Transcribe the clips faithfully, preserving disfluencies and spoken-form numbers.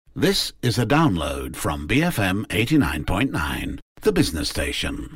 This is a download from B F M eighty-nine point nine, the business station.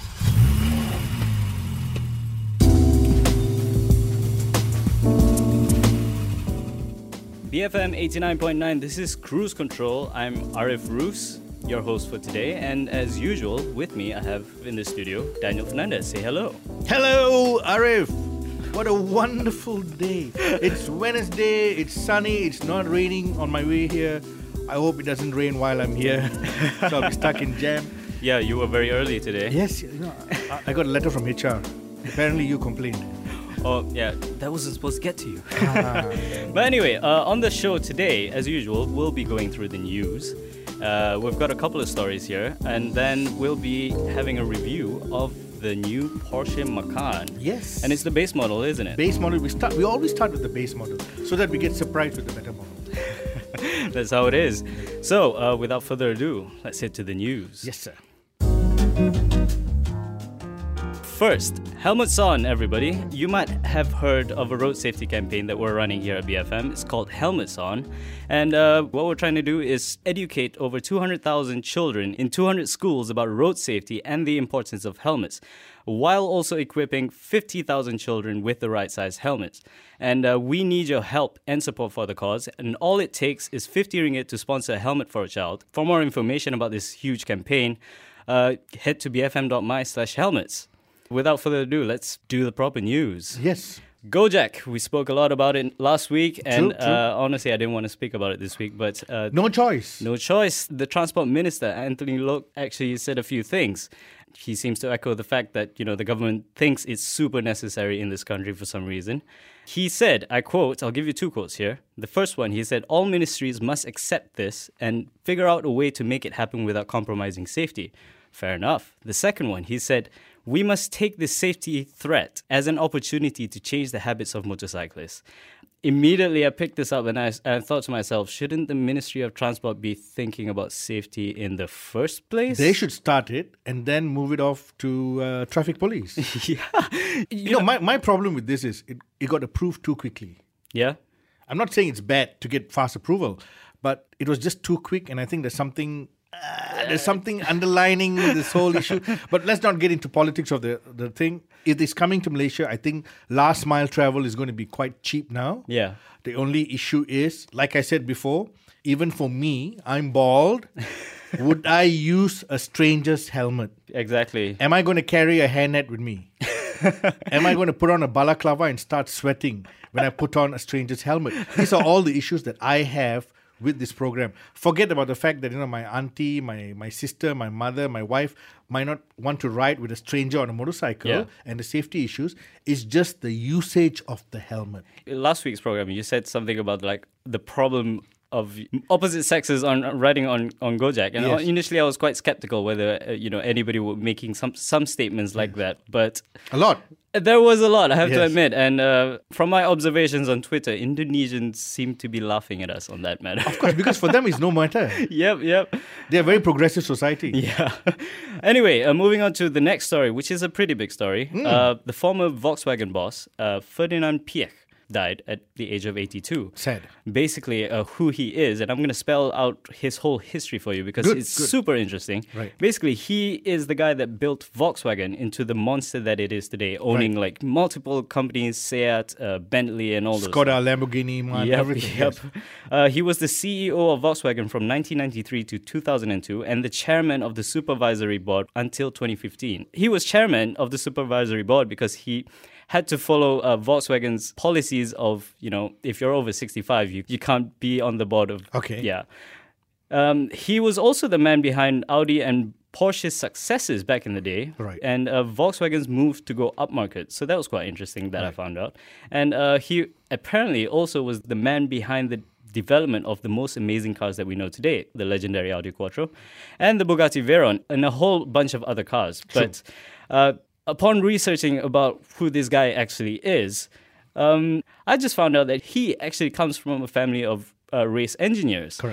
B F M eighty-nine point nine, this is Cruise Control. I'm Arif Roos, your host for today. And as usual, with me, I have in the studio, Daniel Fernandez. Say hello. Hello, Arif. What a wonderful day. It's Wednesday, it's sunny, it's not raining on my way here. I hope it doesn't rain while I'm here, so I'll be stuck in jam. Yeah, you were very early today. Yes, you know, I, I got a letter from H R. Apparently you complained. Oh, yeah, that wasn't supposed to get to you. Ah. But anyway, uh, on the show today, as usual, we'll be going through the news. Uh, we've got a couple of stories here, and then we'll be having a review of the new Porsche Macan. Yes. And it's the base model, isn't it? Base model, we start. We always start with the base model, so that we get surprised with the better model. That's how it is. So, uh, without further ado, let's head to the news. Yes, sir. First, helmets on, everybody. You might have heard of a road safety campaign that we're running here at B F M. It's called Helmets On. And uh, what we're trying to do is educate over two hundred thousand children in two hundred schools about road safety and the importance of helmets, while also equipping fifty thousand children with the right size helmets. And uh, we need your help and support for the cause. And all it takes is fifty ringgit to sponsor a helmet for a child. For more information about this huge campaign, uh, head to bfm.my slash helmets. Without further ado, let's do the proper news. Yes. Gojek, we spoke a lot about it last week, and True, true. Uh, honestly, I didn't want to speak about it this week, but... Uh, No choice. No choice. The Transport Minister, Anthony Loke, actually said a few things. He seems to echo the fact that, you know, the government thinks it's super necessary in this country for some reason. He said, I quote, I'll give you two quotes here. The first one, he said, all ministries must accept this and figure out a way to make it happen without compromising safety. Fair enough. The second one, he said, we must take this safety threat as an opportunity to change the habits of motorcyclists. Immediately, I picked this up and I, I thought to myself, shouldn't the Ministry of Transport be thinking about safety in the first place? They should start it and then move it off to uh, traffic police. yeah. You, you know, know, my, my problem with this is it, it got approved too quickly. Yeah? I'm not saying it's bad to get fast approval, but it was just too quick, and I think there's something... Uh, there's something underlining this whole issue. But let's not get into politics of the, the thing. It is coming to Malaysia. I think last mile travel is going to be quite cheap now. Yeah. The only issue is, like I said before, even for me, I'm bald. Would I use a stranger's helmet? Exactly. Am I going to carry a hairnet with me? Am I going to put on a balaclava and start sweating when I put on a stranger's helmet? These are all the issues that I have with this program. Forget about the fact that, you know, my auntie, my, my sister, my mother, my wife might not want to ride with a stranger on a motorcycle, yeah. and the safety issues. It's just the usage of the helmet. In last week's program, you said something about like the problem of opposite sexes on riding on, on Gojek. And Yes. initially I was quite skeptical whether, uh, you know, anybody were making some, some statements like that. But A lot. there was a lot, I have to Yes. admit. And uh, from my observations on Twitter, Indonesians seem to be laughing at us on that matter. Of course, because for them it's no matter. Yep, yep. They're a very progressive society. Yeah. Anyway, uh, moving on to the next story, which is a pretty big story. Mm. Uh, the former Volkswagen boss, uh, Ferdinand Piech, died at the age of eighty-two. Sad. Basically, uh, who he is, and I'm going to spell out his whole history for you because Good, it's good. super interesting. Right. Basically, he is the guy that built Volkswagen into the monster that it is today, owning Right. like multiple companies, Seat, uh, Bentley, and all those. Skoda, Lamborghini, man, Yep, everything. yep. Yes. Uh, he was the C E O of Volkswagen from nineteen ninety-three to two thousand two and the chairman of the supervisory board until twenty fifteen. He was chairman of the supervisory board because he had to follow uh, Volkswagen's policies of, you know, if you're over sixty-five, you, you can't be on the board of... Okay. Yeah. Um, he was also the man behind Audi and Porsche's successes back in the day. Right. And uh, Volkswagen's move to go upmarket. So that was quite interesting that I Right. found out. And uh, he apparently also was the man behind the development of the most amazing cars that we know today, the legendary Audi Quattro and the Bugatti Veyron and a whole bunch of other cars. True. But uh, upon researching about who this guy actually is, um, I just found out that he actually comes from a family of uh, race engineers. Correct.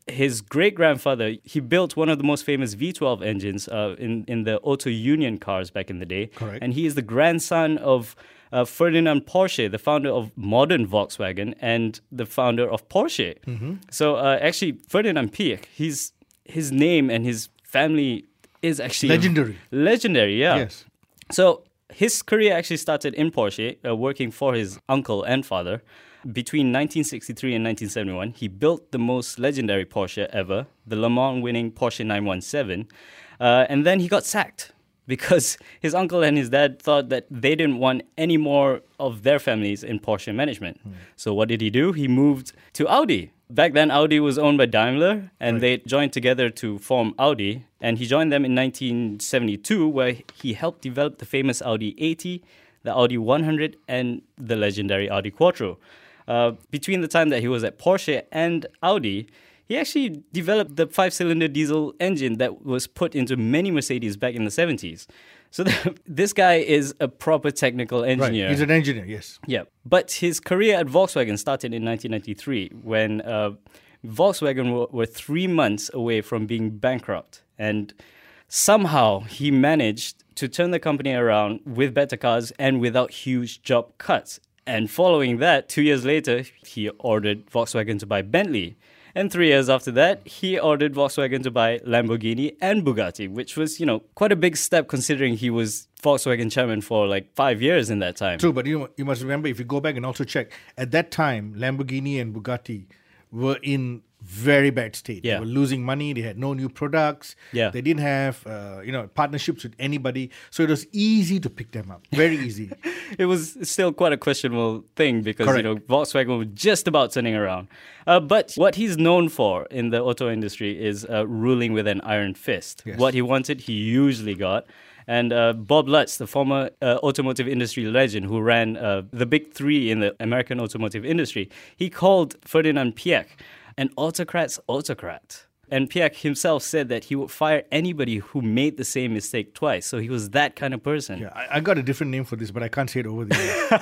his great-grandfather, he built one of the most famous V twelve engines uh, in, in the Auto Union cars back in the day. Correct. And he is the grandson of uh, Ferdinand Porsche, the founder of modern Volkswagen and the founder of Porsche. Mm-hmm. So uh, actually, Ferdinand Piëch, he's, his name and his family is actually... Legendary. Legendary, yeah. Yes. So his career actually started in Porsche, uh, working for his uncle and father. Between nineteen sixty-three and nineteen seventy-one, he built the most legendary Porsche ever, the Le Mans winning Porsche nine one seven. Uh, and then he got sacked because his uncle and his dad thought that they didn't want any more of their families in Porsche management. Mm. So what did he do? He moved to Audi. Back then, Audi was owned by Daimler, and right. they joined together to form Audi. And he joined them in nineteen seventy-two, where he helped develop the famous Audi eighty, the Audi one hundred, and the legendary Audi Quattro. Uh, between the time that he was at Porsche and Audi, he actually developed the five-cylinder diesel engine that was put into many Mercedes back in the seventies. So the, this guy is a proper technical engineer. Right. He's an engineer, yes. Yeah. But his career at Volkswagen started in nineteen ninety-three when uh, Volkswagen were, were three months away from being bankrupt. And somehow he managed to turn the company around with better cars and without huge job cuts. And following that, two years later, he ordered Volkswagen to buy Bentley. And three years after that, he ordered Volkswagen to buy Lamborghini and Bugatti, which was, you know, quite a big step considering he was Volkswagen chairman for like five years in that time. True, but you you must remember, if you go back and also check, at that time, Lamborghini and Bugatti were in very bad state. Yeah. They were losing money. They had no new products. Yeah. They didn't have, uh, you know, partnerships with anybody. So it was easy to pick them up. Very easy. It was still quite a questionable thing because, Correct. you know, Volkswagen was just about turning around. Uh, but what he's known for in the auto industry is uh, ruling with an iron fist. Yes. What he wanted, he usually got. And uh, Bob Lutz, the former uh, automotive industry legend who ran uh, the big three in the American automotive industry, he called Ferdinand Piëch an autocrat's autocrat. And Piëch himself said that he would fire anybody who made the same mistake twice. So he was that kind of person. Yeah, I, I got a different name for this, but I can't say it over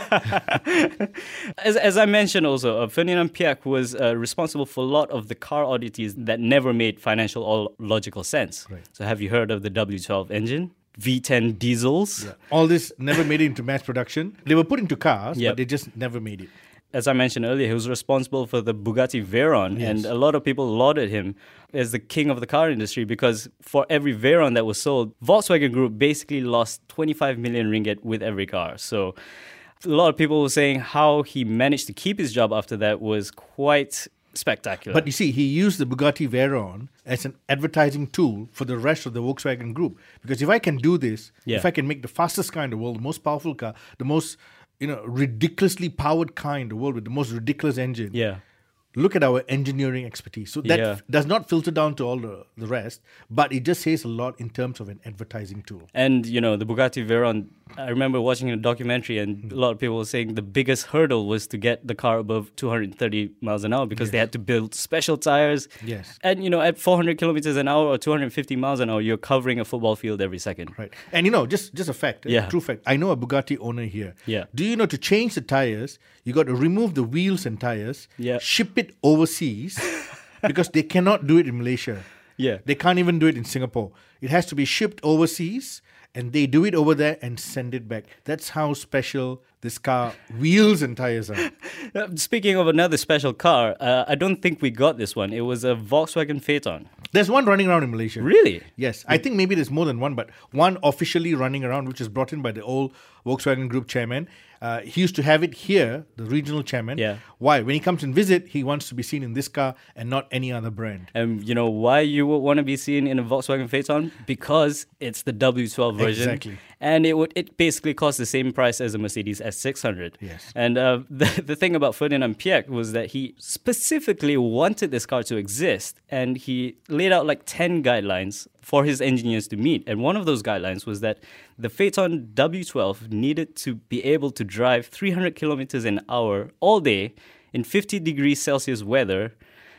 the as, as I mentioned also, uh, Ferdinand Piëch was uh, responsible for a lot of the car oddities that never made financial or logical sense. Right. So have you heard of the W twelve engine? V ten diesels? Yeah. All this never made it into mass production. They were put into cars, Yep. but they just never made it. As I mentioned earlier, he was responsible for the Bugatti Veyron, Yes. and a lot of people lauded him as the king of the car industry because for every Veyron that was sold, Volkswagen Group basically lost twenty-five million ringgit with every car. So a lot of people were saying how he managed to keep his job after that was quite spectacular. But you see, he used the Bugatti Veyron as an advertising tool for the rest of the Volkswagen Group. Because if I can do this, Yeah. if I can make the fastest car in the world, the most powerful car, the most, you know, ridiculously powered car in the world with the most ridiculous engine. yeah. Look at our engineering expertise. So that Yeah. f- does not filter down to all the, the rest, but it just says a lot in terms of an advertising tool. And, you know, the Bugatti Veyron, I remember watching a documentary and a lot of people were saying the biggest hurdle was to get the car above two hundred thirty miles an hour because they had to build special tires. Yes. And, you know, at four hundred kilometers an hour or two hundred fifty miles an hour, you're covering a football field every second. Right. And you know, just, just a fact, a Yeah. true fact. I know a Bugatti owner here. Yeah. Do you know to change the tires, you got to remove the wheels and tires, Yeah. ship it overseas because they cannot do it in Malaysia. Yeah. They can't even do it in Singapore. It has to be shipped overseas and they do it over there and send it back. That's how special this car wheels and tires are. Uh, Speaking of another special car, uh, I don't think we got this one. It was a Volkswagen Phaeton. There's one running around in Malaysia. Really? Yes. I think maybe there's more than one, but one officially running around, which is brought in by the old Volkswagen Group chairman. Uh, he used to have it here, the regional chairman. Yeah. Why? When he comes and visit, he wants to be seen in this car and not any other brand. And you know why you would want to be seen in a Volkswagen Phaeton? Because it's the W twelve version. Exactly. And it would it basically costs the same price as a Mercedes S six hundred. Yes. And uh, the, the thing about Ferdinand Piëch was that he specifically wanted this car to exist. And he laid out like ten guidelines for his engineers to meet. And one of those guidelines was that the Phaeton W twelve needed to be able to drive three hundred kilometers an hour all day in fifty degrees Celsius weather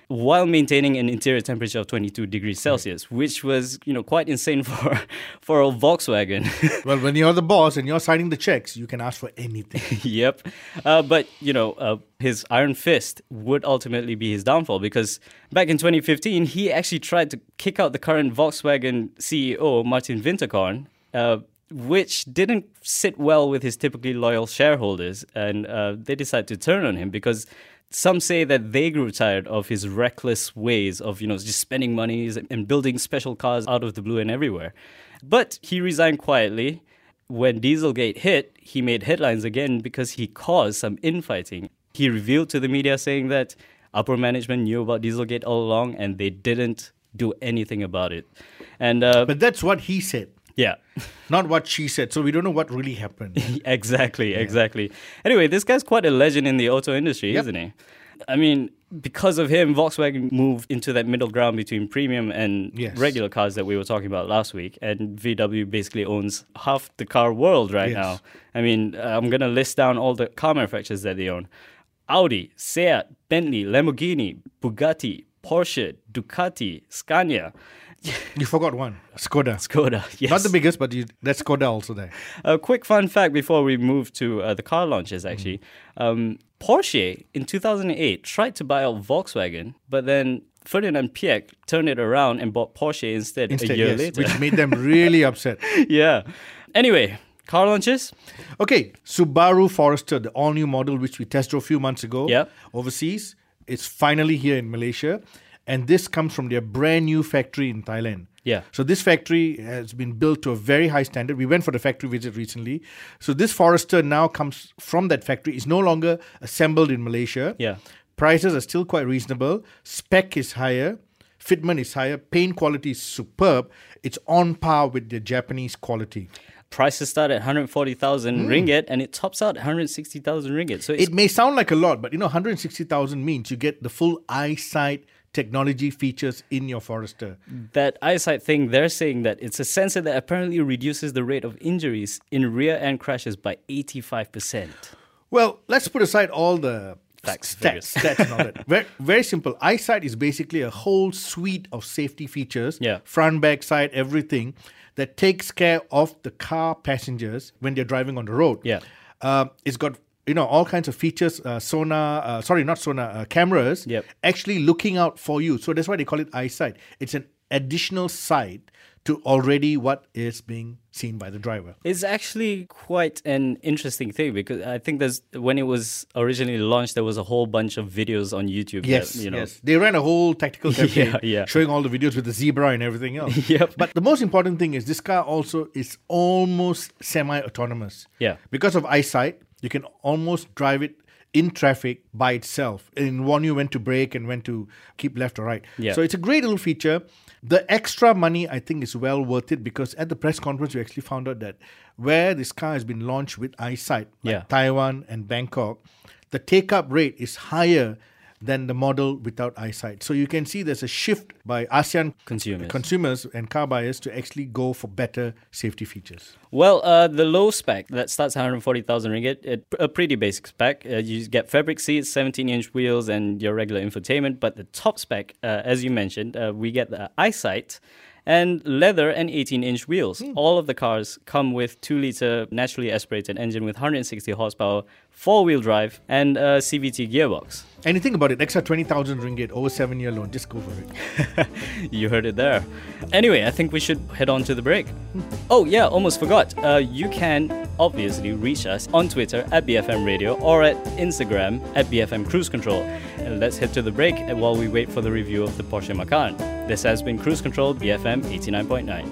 while maintaining an interior temperature of twenty-two degrees Celsius, which was, you know, quite insane for for a Volkswagen. Well, when you're the boss and you're signing the checks, you can ask for anything. Yep. Uh, but, you know, uh, his iron fist would ultimately be his downfall, because back in twenty fifteen, he actually tried to kick out the current Volkswagen C E O, Martin Winterkorn, uh, which didn't sit well with his typically loyal shareholders. And uh, they decided to turn on him because some say that they grew tired of his reckless ways of, you know, just spending monies and building special cars out of the blue and everywhere. But he resigned quietly. When Dieselgate hit, he made headlines again because he caused some infighting. He revealed to the media saying that upper management knew about Dieselgate all along and they didn't do anything about it. And uh, But that's what he said. Yeah. Not what she said. So we don't know what really happened. exactly, yeah. exactly. Anyway, this guy's quite a legend in the auto industry, yep. isn't he? I mean, because of him, Volkswagen moved into that middle ground between premium and yes. regular cars that we were talking about last week. And V W basically owns half the car world right yes. now. I mean, I'm going to list down all the car manufacturers that they own. Audi, Seat, Bentley, Lamborghini, Bugatti, Porsche, Ducati, Scania. You forgot one. Skoda. Skoda, yes. Not the biggest, but you, that's Skoda also there. A quick fun fact before we move to uh, the car launches, actually. Mm. Um, Porsche, in two thousand eight, tried to buy out Volkswagen, but then Ferdinand Piëch turned it around and bought Porsche instead, instead a year yes, later. Which made them really upset. Yeah. Anyway, car launches? Okay, Subaru Forester, the all-new model which we test drove a few months ago yep. overseas. It's finally here in Malaysia. And this comes from their brand new factory in Thailand. Yeah. So this factory has been built to a very high standard. We went for the factory visit recently. So this Forester now comes from that factory. It's no longer assembled in Malaysia. Yeah. Prices are still quite reasonable. Spec is higher. Fitment is higher. Paint quality is superb. It's on par with the Japanese quality. Prices start at one hundred forty thousand mm. ringgit and it tops out at one hundred sixty thousand ringgit. So it may sound like a lot, but you know, one hundred sixty thousand means you get the full eyesight technology features in your Forester. That eyesight thing, they're saying that it's a sensor that apparently reduces the rate of injuries in rear-end crashes by eighty-five percent. Well, let's put aside all the Facts, stats, stats and all that. Very, very simple. Eyesight is basically a whole suite of safety features, yeah. front, back, side, everything, that takes care of the car passengers when they're driving on the road. Yeah. Uh, it's got you know, all kinds of features, uh, sonar, uh, sorry, not sonar, uh, cameras, yep. actually looking out for you. So that's why they call it eyesight. It's an additional sight to already what is being seen by the driver. It's actually quite an interesting thing because I think there's when it was originally launched, there was a whole bunch of videos on YouTube. Yes, that, you know. yes. They ran a whole tactical campaign yeah, yeah. showing all the videos with the zebra and everything else. Yep. But the most important thing is this car also is almost semi-autonomous. Yeah. Because of eyesight, you can almost drive it in traffic by itself and warn you when to brake and when to keep left or right. Yeah. So it's a great little feature. The extra money, I think, is well worth it because at the press conference, we actually found out that where this car has been launched with eyesight, like yeah. Taiwan and Bangkok, the take-up rate is higher than the model without eyesight. So you can see there's a shift by ASEAN consumers, consumers and car buyers to actually go for better safety features. Well, uh, the low spec that starts at one hundred forty thousand ringgit, it, a pretty basic spec. Uh, you get fabric seats, seventeen inch wheels, and your regular infotainment. But the top spec, uh, as you mentioned, uh, we get the eyesight and leather and eighteen inch wheels. Mm. All of the cars come with two liter naturally aspirated engine with one hundred sixty horsepower, four-wheel drive, and a C V T gearbox. Anything about it, extra twenty thousand ringgit over seven-year loan, just go for it. You heard it there. Anyway, I think we should head on to the break. Oh yeah, almost forgot. Uh, you can obviously reach us on Twitter at B F M Radio or at Instagram at B F M Cruise Control. And let's head to the break while we wait for the review of the Porsche Macan. This has been Cruise Control, B F M eighty-nine point nine.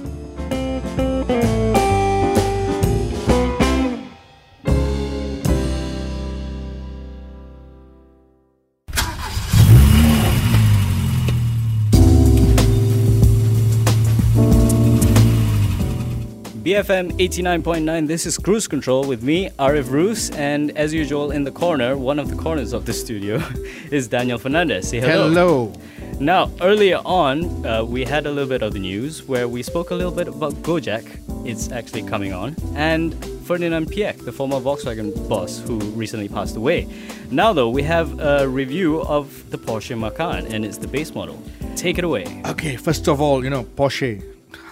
B F M eighty-nine point nine, this is Cruise Control with me, Arif Roos, and as usual in the corner, one of the corners of the studio, is Daniel Fernandez. Say hello. Hello. Now, earlier on, uh, we had a little bit of the news where we spoke a little bit about Gojek. It's actually coming on. And Ferdinand Piëch, the former Volkswagen boss who recently passed away. Now, though, we have a review of the Porsche Macan, and it's the base model. Take it away. Okay, first of all, you know, Porsche.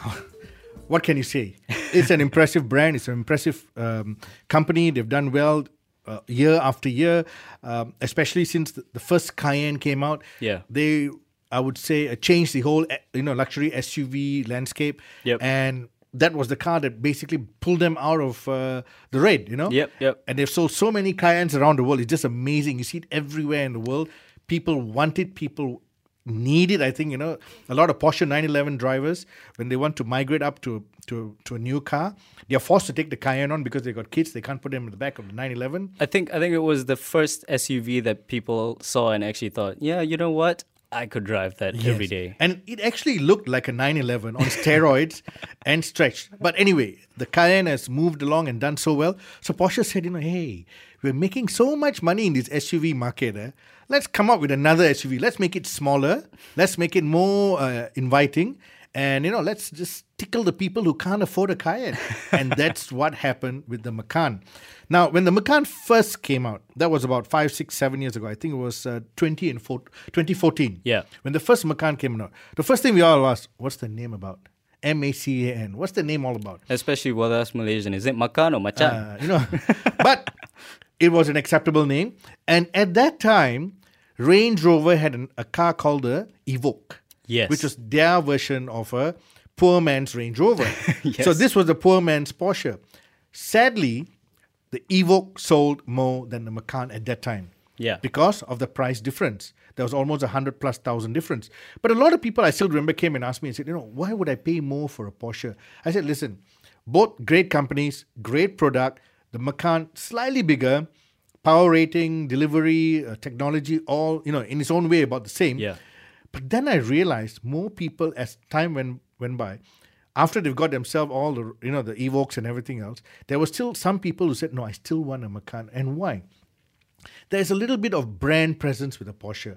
What can you say? It's an impressive brand. It's an impressive um, company. They've done well uh, year after year, um, especially since the, the first Cayenne came out. Yeah. They, I would say, uh, changed the whole, uh, you know, luxury S U V landscape. Yep. And that was the car that basically pulled them out of uh, the raid, you know? Yep, yep. And they've sold so many Cayennes around the world. It's just amazing. You see it everywhere in the world. People want it. People need it. I think, you know, a lot of Porsche nine eleven drivers, when they want to migrate up to to to a new car, they are forced to take the Cayenne on because they got kids. They can't put them in the back of the nine eleven. I think I think it was the first S U V that people saw and actually thought, yeah, you know what? I could drive that Yes. every day. And it actually looked like a nine eleven on steroids and stretched. But anyway, the Cayenne has moved along and done so well. So Porsche said, you know, hey, we're making so much money in this S U V market. Eh? Let's come up with another S U V. Let's make it smaller. Let's make it more uh, inviting. And, you know, let's just tickle the people who can't afford a Cayenne. And that's what happened with the Macan. Now, when the Macan first came out, that was about five, six, seven years ago. I think it was uh, twenty and four, twenty fourteen. Yeah. When the first Macan came out, the first thing we all asked, what's the name about? M A C A N. What's the name all about? Especially with us Malaysian. Is it Macan or Macan? Uh, you know, but it was an acceptable name. And at that time, Range Rover had an, a car called the Evoque. Yes. Which was their version of a poor man's Range Rover. Yes. So this was the poor man's Porsche. Sadly, the Evoque sold more than the Macan at that time. Yeah. Because of the price difference. There was almost a hundred plus thousand difference. But a lot of people, I still remember, came and asked me and said, you know, why would I pay more for a Porsche? I said, listen, both great companies, great product. The Macan, slightly bigger, power rating, delivery, uh, technology, all, you know, in its own way about the same. Yeah. But then I realized more people, as time went, went by, after they've got themselves all the, you know, the Evoques and everything else, there were still some people who said, no, I still want a Macan. And why? There's a little bit of brand presence with a Porsche.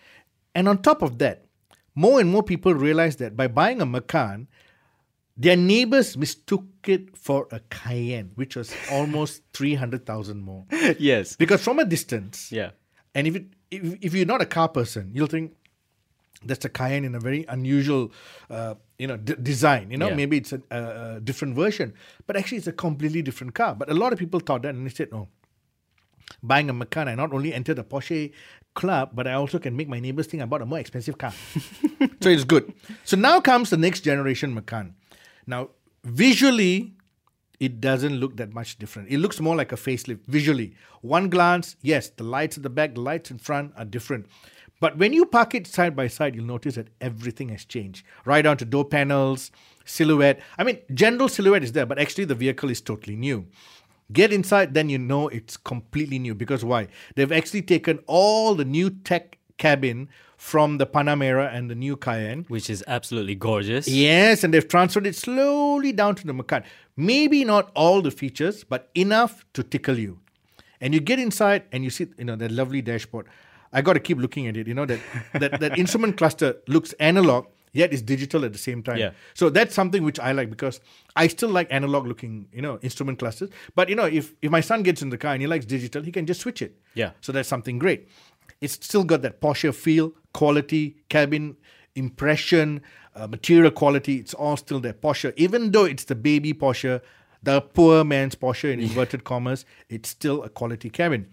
And on top of that, more and more people realize that by buying a Macan, their neighbors mistook it for a Cayenne, which was almost three hundred thousand more. Yes. Because from a distance, Yeah. and if, it, if if you're not a car person, you'll think that's a Cayenne in a very unusual, uh, you know, d- design. You know, Yeah. maybe it's a, a, a different version, but actually it's a completely different car. But a lot of people thought that, and they said, no, buying a Macan, I not only enter the Porsche club, but I also can make my neighbors think I bought a more expensive car. So it's good. So now comes the next generation Macan. Now, visually, it doesn't look that much different. It looks more like a facelift visually. One glance, yes, the lights at the back, the lights in front are different. But when you park it side by side, you'll notice that everything has changed. Right down to door panels, silhouette. I mean, general silhouette is there, but actually the vehicle is totally new. Get inside, then you know it's completely new. Because why? They've actually taken all the new tech cabin from the Panamera and the new Cayenne. Which is absolutely gorgeous. Yes, and they've transferred it slowly down to the Macan. Maybe not all the features, but enough to tickle you. And you get inside and you see, you know, that lovely dashboard. I got to keep looking at it. You know, that, that, that instrument cluster looks analog, yet is digital at the same time. Yeah. So that's something which I like because I still like analog looking, you know, instrument clusters. But, you know, if, if my son gets in the car and he likes digital, he can just switch it. Yeah. So that's something great. It's still got that Porsche feel, quality, cabin impression, uh, material quality. It's all still there. Porsche, even though it's the baby Porsche, the poor man's Porsche in inverted commas, it's still a quality cabin.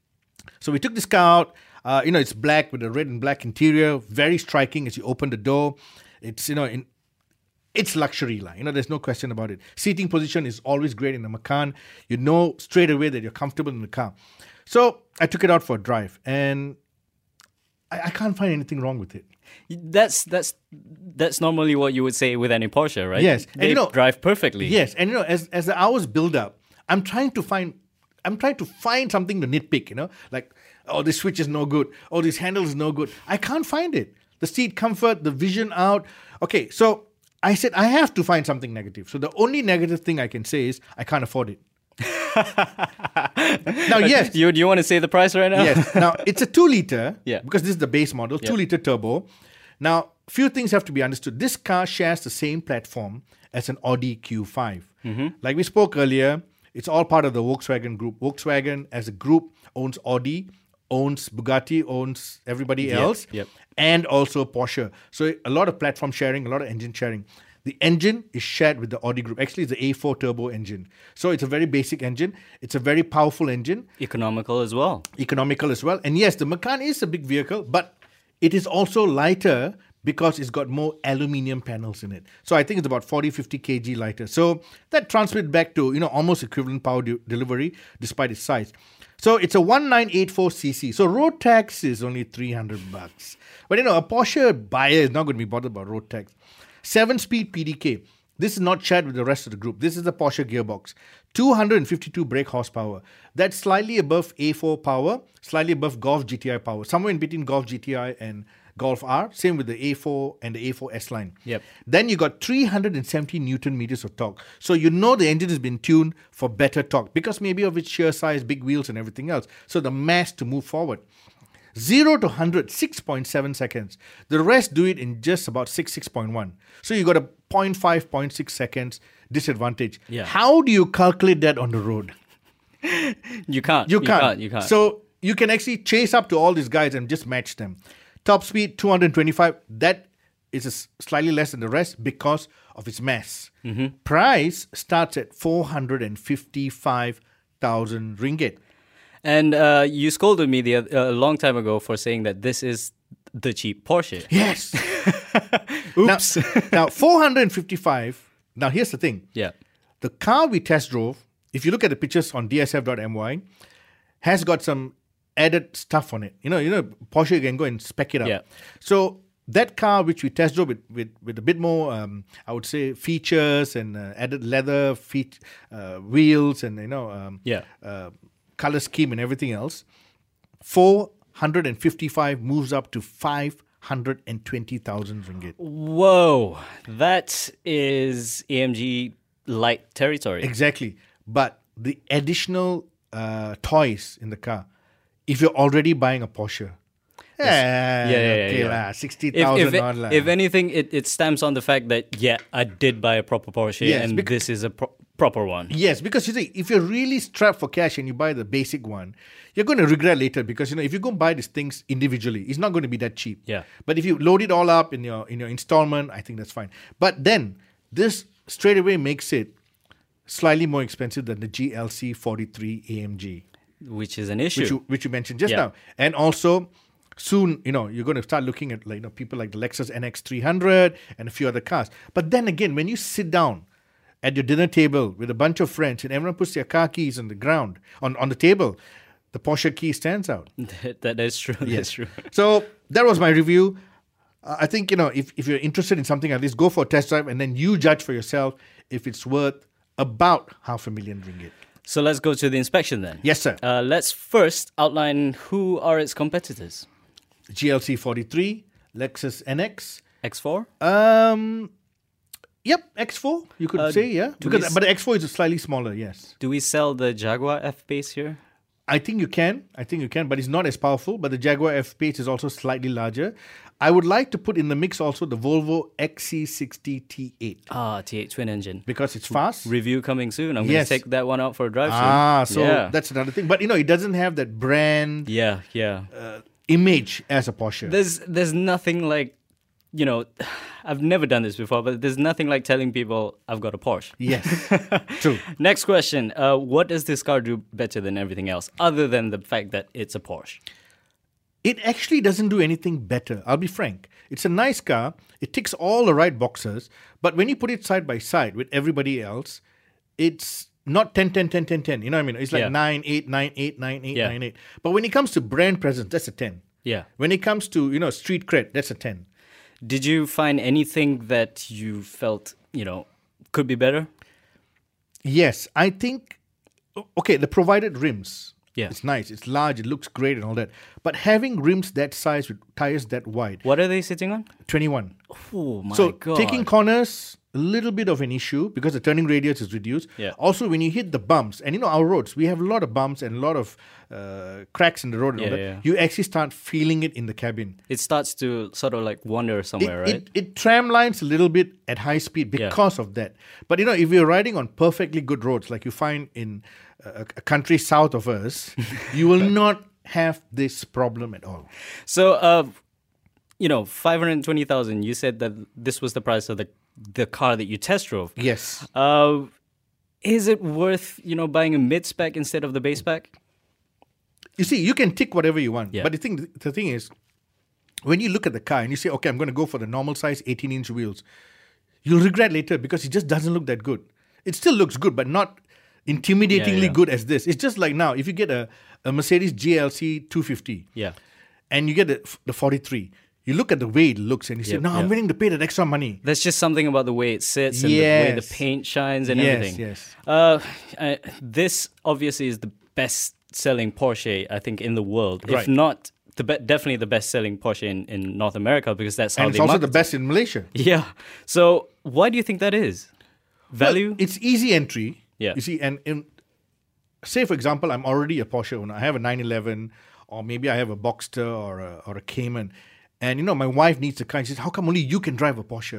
So we took this car out. Uh, you know, it's black with a red and black interior. Very striking as you open the door. It's, you know, in it's luxury line. You know, there's no question about it. Seating position is always great in a Macan. You know straight away that you're comfortable in the car. So I took it out for a drive, and I, I can't find anything wrong with it. That's that's that's normally what you would say with any Porsche, right? Yes, and They you know- drive perfectly. Yes, and you know, as as the hours build up, I'm trying to find, I'm trying to find something to nitpick. You know, like, oh, this switch is no good. Oh, this handle is no good. I can't find it. The seat comfort, the vision out. Okay, so I said I have to find something negative. So the only negative thing I can say is I can't afford it. Now, yes, You do you want to say the price right now? yes. Now, it's a two liter, Yeah. because this is the base model, Yeah. two liter turbo. Now, few things have to be understood. This car shares the same platform as an Audi Q five. Mm-hmm. Like we spoke earlier, It's all part of the Volkswagen group. Volkswagen as a group owns Audi, owns Bugatti, owns everybody Yep, else, yep. and also Porsche. So a lot of platform sharing, a lot of engine sharing. The engine is shared with the Audi group. Actually, it's the A four turbo engine. So it's a very basic engine. It's a very powerful engine, Economical as well. economical as well. And yes, the Macan is a big vehicle, but it is also lighter because it's got more aluminium panels in it. So I think it's about forty, fifty kilograms lighter. So that translates back to, you know, almost equivalent power de- delivery despite its size. So it's a nineteen eighty-four c c. So road tax is only three hundred bucks. But, you know, a Porsche buyer is not going to be bothered about road tax. Seven-speed P D K. This is not shared with the rest of the group. This is the Porsche gearbox. two hundred fifty-two brake horsepower. That's slightly above A four power, slightly above Golf G T I power. Somewhere in between Golf G T I and Golf R. Same with the A four and the A four S line. Yep. Then you got three hundred seventy newton meters of torque. So you know the engine has been tuned for better torque because maybe of its sheer size, big wheels and everything else. So the mass to move forward. zero to one hundred, six point seven seconds. The rest do it in just about six, six point one. So you got a zero point five, zero point six seconds disadvantage. Yeah. How do you calculate that on the road? You can't. You can't. You can't. So you can actually chase up to all these guys and just match them. Top speed, two hundred twenty-five. That is a s- slightly less than the rest because of its mass. Mm-hmm. Price starts at four hundred fifty-five thousand ringgit. And uh, you scolded me the, uh, a long time ago for saying that this is the cheap Porsche. Yes. Oops. Now, now, four hundred fifty-five. Now, here's the thing. Yeah. The car we test drove, if you look at the pictures on d s f dot m y, has got some added stuff on it. You know, you know, Porsche, you can go and spec it up. Yeah. So that car which we test drove with, with, with a bit more, um, I would say, features and uh, added leather feet, uh, wheels and, you know, um, Yeah. uh, color scheme and everything else, four hundred fifty-five moves up to five hundred twenty thousand ringgit. Whoa. That is A M G light territory. Exactly. But the additional uh, toys in the car, if you're already buying a Porsche, eh, yeah, yeah, okay yeah. lah, sixty If, thousand if, on lah. if anything, it, it stamps on the fact that, yeah, I did buy a proper Porsche Yes, and bec- this is a pro- proper one. Yes, because you see, if you're really strapped for cash and you buy the basic one, you're going to regret later because, you know, if you go buy these things individually, it's not going to be that cheap. Yeah. But if you load it all up in your in your installment, I think that's fine. But then this straight away makes it slightly more expensive than the G L C forty-three A M G, Which is an issue. which you which you mentioned just Yeah. now, and also. Soon, you know, you're going to start looking at like you know people like the Lexus N X three hundred and a few other cars. But then again, when you sit down at your dinner table with a bunch of friends and everyone puts their car keys on the ground, on, on the table, the Porsche key stands out. that, that is true. That's true. So that was my review. Uh, I think, you know, if, if you're interested in something like this, go for a test drive and then you judge for yourself if it's worth about half a million ringgit. So let's go to the inspection then. Yes, sir. Uh, let's first outline who are its competitors. G L C forty-three, Lexus N X. X four? Um, yep, X four, you could Uh, say, yeah. do Because, we s- but the X four is slightly smaller, yes. Do we sell the Jaguar F-Pace here? I think you can. I think you can, but it's not as powerful. But the Jaguar F-Pace is also slightly larger. I would like to put in the mix also the Volvo X C sixty T eight Ah, T eight twin engine. because it's fast. Review coming soon. I'm Yes. going to take that one out for a drive Ah, soon. so yeah. that's another thing. But, you know, it doesn't have that brand Yeah, yeah. uh, image as a Porsche. There's there's nothing like, you know, I've never done this before, but there's nothing like telling people I've got a Porsche. Yes, true. Next question. Uh, what does this car do better than everything else, other than the fact that it's a Porsche? It actually doesn't do anything better. I'll be frank. It's a nice car. It ticks all the right boxes. But when you put it side by side with everybody else, it's not ten, ten, ten, ten, ten. You know what I mean? It's like Yeah. nine, eight, nine, eight, nine, eight, Yeah. nine, eight. But when it comes to brand presence, that's a ten. Yeah. When it comes to, you know, street cred, that's a ten. Did you find anything that you felt, you know, could be better? Yes, I think, o- okay, the provided rims. Yeah. It's nice. It's large. It looks great and all that. But having rims that size with tires that wide, What are they sitting on? twenty-one. Oh my So god. taking corners, a little bit of an issue because the turning radius is reduced. Yeah. Also, when you hit the bumps, and you know our roads, we have a lot of bumps and a lot of uh, cracks in the road. And all Yeah, that, yeah. You actually start feeling it in the cabin. It starts to sort of like wander somewhere, it, right? it, it tram lines a little bit at high speed because of that. But you know, if you're riding on perfectly good roads like you find in a, a country south of us, you will not have this problem at all. So, uh, you know, five hundred twenty thousand, you said that this was the price of the the car that you test drove. Yes. Uh, is it worth, you know, buying a mid-spec instead of the base spec? You see, you can tick whatever you want. Yeah. But the thing, the thing is, when you look at the car and you say, okay, I'm going to go for the normal size eighteen-inch wheels, you'll regret later because it just doesn't look that good. It still looks good, but not intimidatingly Yeah, yeah. good as this. It's just like now, if you get a, a Mercedes G L C two fifty Yeah. and you get the, the forty-three, you look at the way it looks and you say, Yep, no, I'm yep. willing to pay that extra money. There's just something about the way it sits and the way the Yes. paint shines and Yes, everything. yes. Uh, I, this obviously is the best-selling Porsche, I think, in the world. If Right. not, the be- definitely the best-selling Porsche in, in North America because that's how And it's they also market the it. best in Malaysia. Yeah. So why do you think that is? Value? Well, it's easy entry. Yeah. You see, and in, say, for example, I'm already a Porsche owner. I have a nine eleven, or maybe I have a Boxster or a, or a Cayman. And, you know, my wife needs a car. She says, how come only you can drive a Porsche?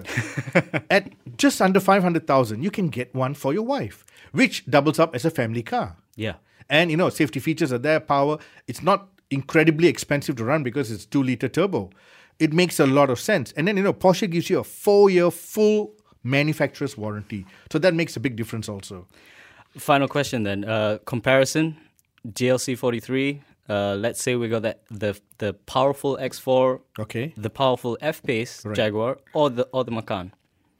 At just under five hundred thousand, you can get one for your wife, which doubles up as a family car. yeah. And, you know, safety features are there, power. It's not incredibly expensive to run because it's two-liter turbo. It makes a lot of sense. And then, you know, Porsche gives you a four-year full manufacturer's warranty. So that makes a big difference also. Final question then. Uh, comparison, G L C forty-three. Uh, let's say we got the, the the powerful X four, Okay. the powerful F-Pace Right. Jaguar, or the or the Macan.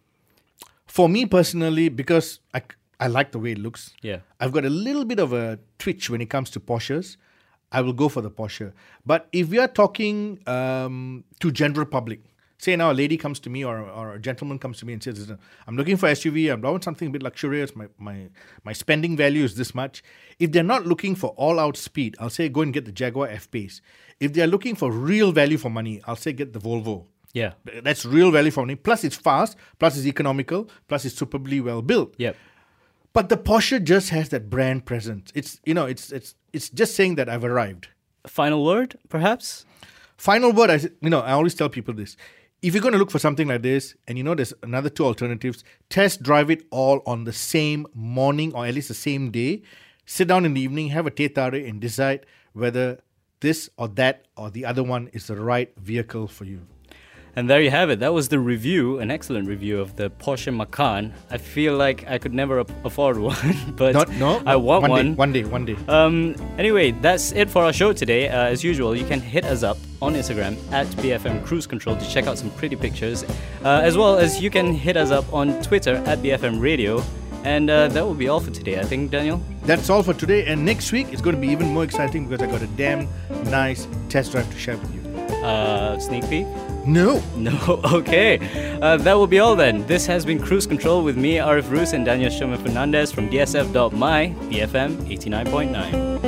For me personally, because I, I like the way it looks, Yeah. I've got a little bit of a twitch when it comes to Porsches. I will go for the Porsche. But if we are talking um, to general public, say now a lady comes to me or, or a gentleman comes to me and says, "Listen, I'm looking for S U V, I want something a bit luxurious, my, my, my spending value is this much." If they're not looking for all-out speed, I'll say go and get the Jaguar F-Pace. If they're looking for real value for money, I'll say get the Volvo. Yeah. That's real value for money. Plus it's fast, plus it's economical, plus it's superbly well built. Yep. But the Porsche just has that brand presence. It's, you know, it's it's it's just saying that I've arrived. Final word, perhaps? Final word, I, you know, I always tell people this. If you're going to look for something like this, and you know there's another two alternatives, test drive it all on the same morning or at least the same day. Sit down in the evening, have a teh tarik and decide whether this or that or the other one is the right vehicle for you. And there you have it. That was the review, an excellent review of the Porsche Macan. I feel like I could never ap- afford one, but Not, no, I want one. one. Day, one day, one day. Um, anyway, that's it for our show today. Uh, as usual, you can hit us up on Instagram at B F M Cruise Control to check out some pretty pictures, uh, as well as you can hit us up on Twitter at B F M Radio. And uh, that will be all for today, I think, Daniel. That's all for today. And next week it's going to be even more exciting because I got a damn nice test drive to share with you. Uh, sneak peek? No. No, okay. Uh, that will be all then. This has been Cruise Control with me, Arif Roos, and Daniel Sherman Fernandez from D S F dot M Y, B F M eighty-nine point nine.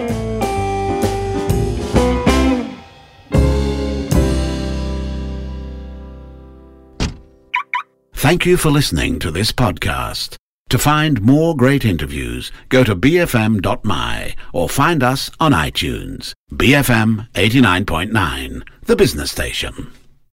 Thank you for listening to this podcast. To find more great interviews, go to B F M dot M Y or find us on iTunes. B F M eighty-nine point nine, the business station.